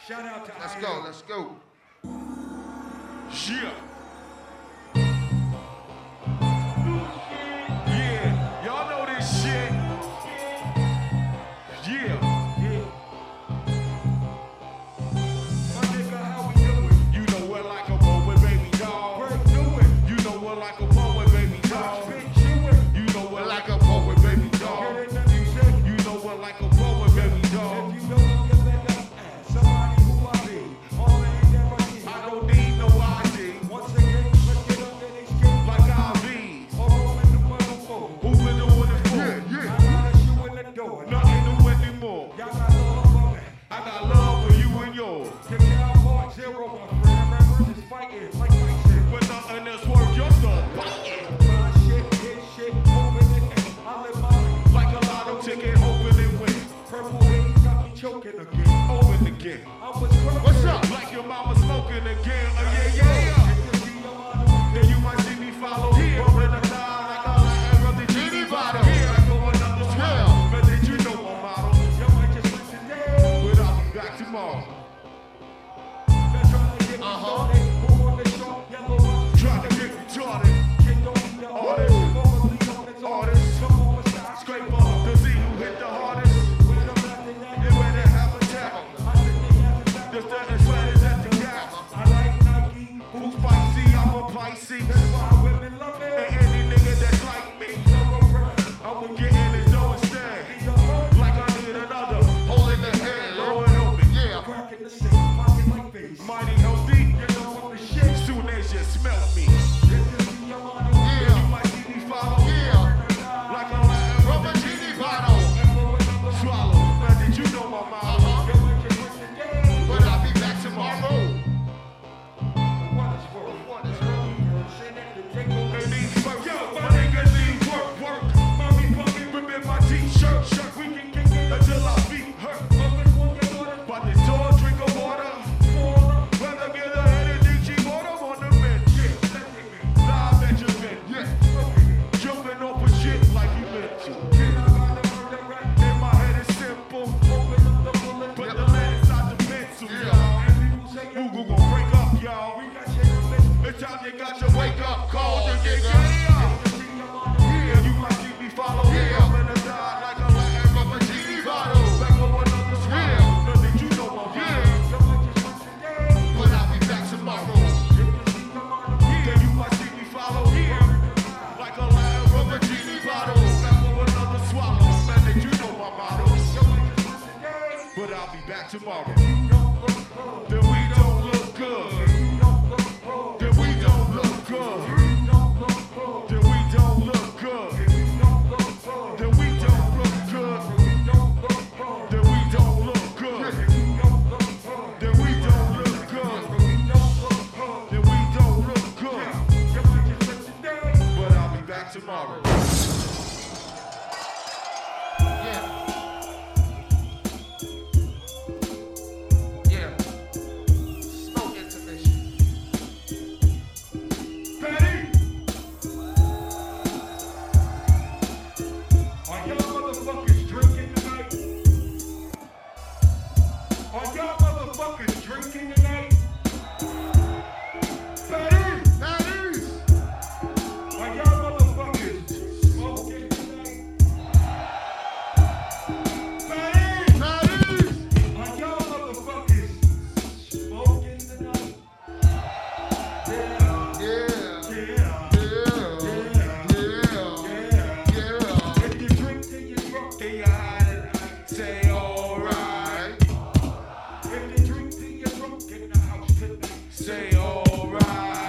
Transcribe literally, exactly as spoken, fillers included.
Shout out to Let's I go, Am. let's go. Yeah. Yeah, y'all know this shit. Yeah. Yeah. My nigga, how we doing? You know what like a poet, baby dog. Break through it. You know what like a poet, baby dog. Spit you it. You know what like a poet, baby dog. Get in the music. You know what like a poet, baby dog. If you know you better ask somebody who I be. All ain't never need. I don't need no I D. Once again, let's get up in these kids. Like I Vs. All in the one four. Who been doing it for? Yeah, yeah. I got a shoe in the door. Nothing new anymore. Y'all got love for me. I got love for you and yours. Kick down part zero, my friend. Remember, just fighting like my shit. But nothing else work, you're still fighting. My shit, his shit, open it. I live my life. Like a lotto ticket, hoping it win. Purple haze got me choking again. Open again. I was crooked. What's up? Like your mama smoking again. Uh, yeah, yeah. Then you might see me follow here. Bumping the line like a like a the genie bottle. Here I go another swell. But did you know my model? But I'll be back tomorrow. Uh-huh. Try to get retarded. Scrape up to see who hit the hardest. And where they have a tap. Just the sweaters at the gap. Who's spicy? I'm a Pisces. And any nigga that's like me, I will get in his door instead. Like I need another. Holding the hand, Blow Lord. it open. Yeah. Mighty healthy. Soon as you smell me. Yeah. You might see me follow. Yeah. Like a Latin Rubber genie bottle. swallow. Now did you know my mama? Uh-huh. But I'll be back tomorrow. They need work. Yo, my niggas need work, work. Mommy fucking ripping my t-shirt, shirt. We can kick it until our feet hurt. But this door, drink of water. Whether get a head and D G water on the bench. Live at your bench. Yeah. Jumping off of shit like you meant to. In my head it's simple. But the lead inside the pencil, y'all. Google gon' break up, y'all. It's time you got your wake up call to get up. Yeah, you might see me follow. Yeah. I'm gonna die like a Latin rubber genie bottle. Back on another swell. Nothing you know my Yeah. But I'll be back tomorrow. Yeah, you might see me follow. Yeah. Like a Latin rubber genie bottle. Back on another swallow. Nothing you know my motto. But I'll be back tomorrow. Then we don't look good. Then we don't look good. Then we don't look good. Then we don't look good. Then we don't look good. Then we don't look good. Then we don't look good. But I'll be back tomorrow. Yeah. Yeah. Smoke intermission. Patty! Are y'all motherfuckers drinking tonight? Are y'all motherfuckers drinking tonight? Patty! Patties. Are y'all motherfuckers smoking tonight? Patty! Patties. Are y'all motherfuckers smoking tonight? Yeah. Yeah. Yeah. Yeah. Yeah. Yeah. If you drink till you're drunk, In your eye, say alright. if you drink till you're drunk in the house tonight, Say alright.